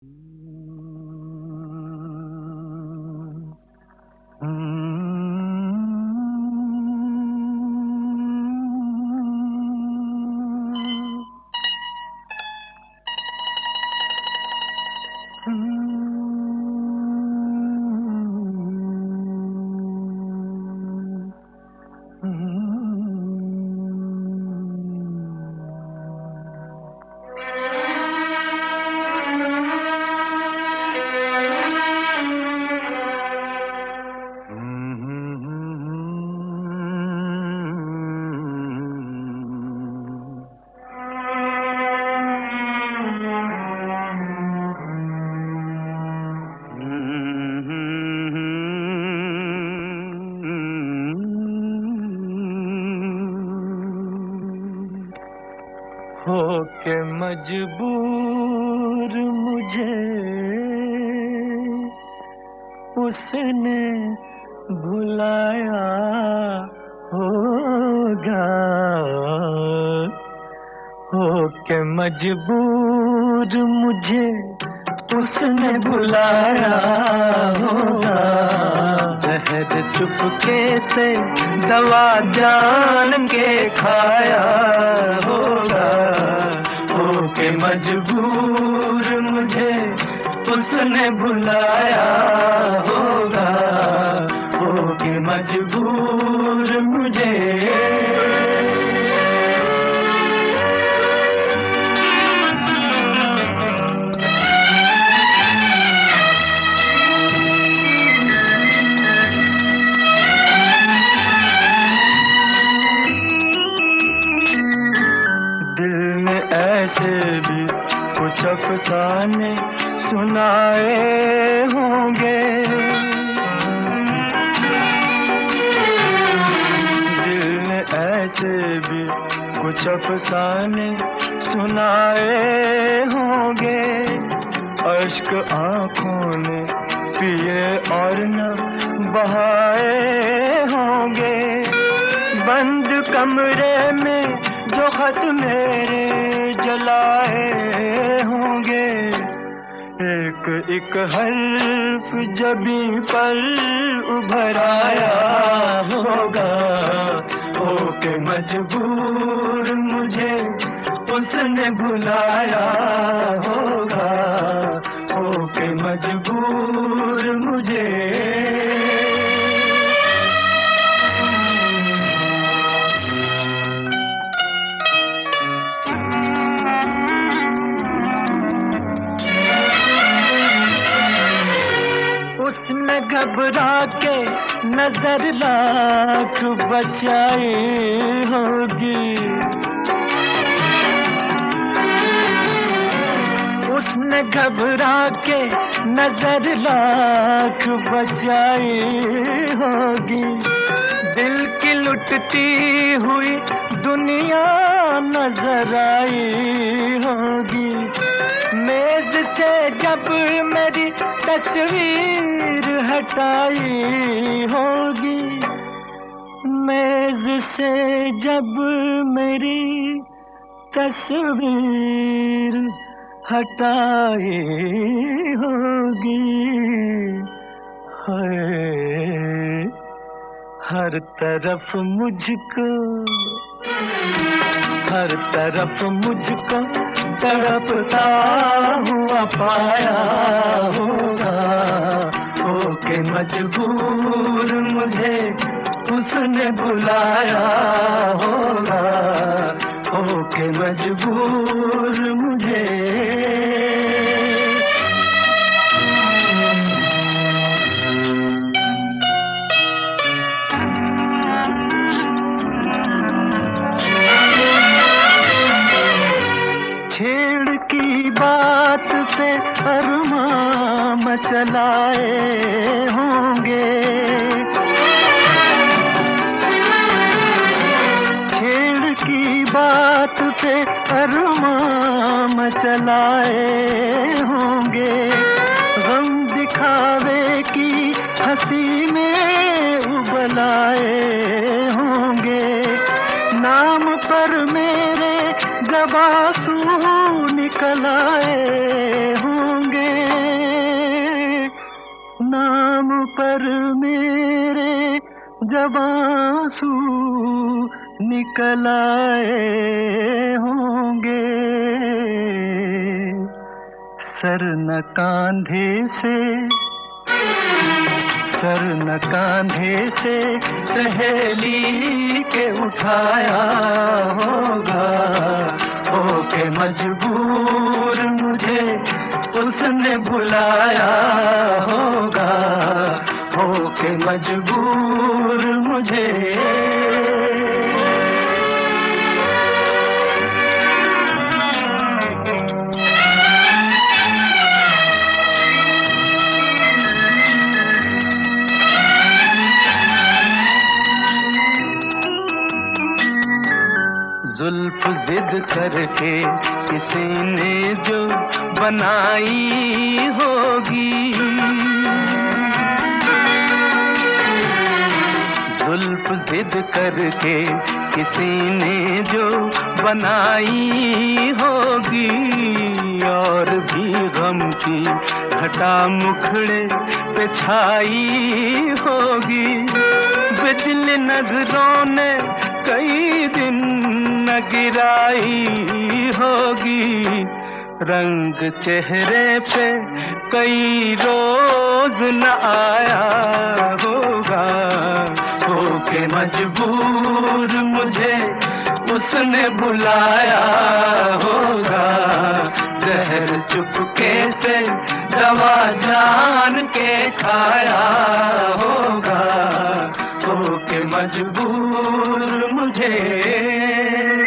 होके मजबूर मुझे उसने भुलाया होगा। होके मजबूर मुझे उसने भुलाया होगा। जहर चुपके से दवा जान के खाया होगा। होके मजबूर मुझे उसने भुलाया होगा। होके मजबूर मुझे ऐसे भी कुछ अफसाने सुनाए होंगे। दिल ने ऐसे भी कुछ अफसाने सुनाए होंगे। अश्क आँखों ने पिए और न बहाए होंगे। बंद कमरे में जो खत मेरे जलाए होंगे। एक एक हर्फ जबी पर उभर आया होगा। होके मजबूर मुझे उसने भुलाया होगा। होके मजबूर मुझे उसने घबरा के नजर लाख बचाई होगी। उसने घबरा के नजर लाख बचाई होगी। दिल की लुटती हुई दुनिया नजर आई होगी। मेज से जब मेरी तस्वीर हटाई होगी। मेज से जब मेरी तस्वीर हटाई होगी। हाय हर तरफ मुझको तड़पता हुआ पाया होगा। होके मजबूर मुझे उसने बुलाया होगा। होके मजबूर मुझे छेड़ की बात पे अरमां मचलाए होंगे। छेड़ की बात पे अरमां मचलाए होंगे। गम दिखावे की हंसी में उबलाए होंगे। नाम पर मेरे जब आंसू निकल आए होंगे। जब आंसू निकल आए होंगे, सर न कांधे से सहेली के उठाया होगा, होके मजबूर मुझे उसने बुलाया होगा, होके मजबूर मुझे। जुल्फ जिद करके किसी ने जो बनाई होगी, जुल्फ जिद करके किसी ने जो बनाई होगी, और भी गम की घटा मुखड़े पे छाई होगी। बिजली नजरों ने कई दिन न गिराई होगी, रंग चेहरे पे कई रोज न आया होगा, होके मजबूर मुझे उसने बुलाया होगा, जहर चुपके से दवा जान के खाया होगा, होके मजबूर मुझे।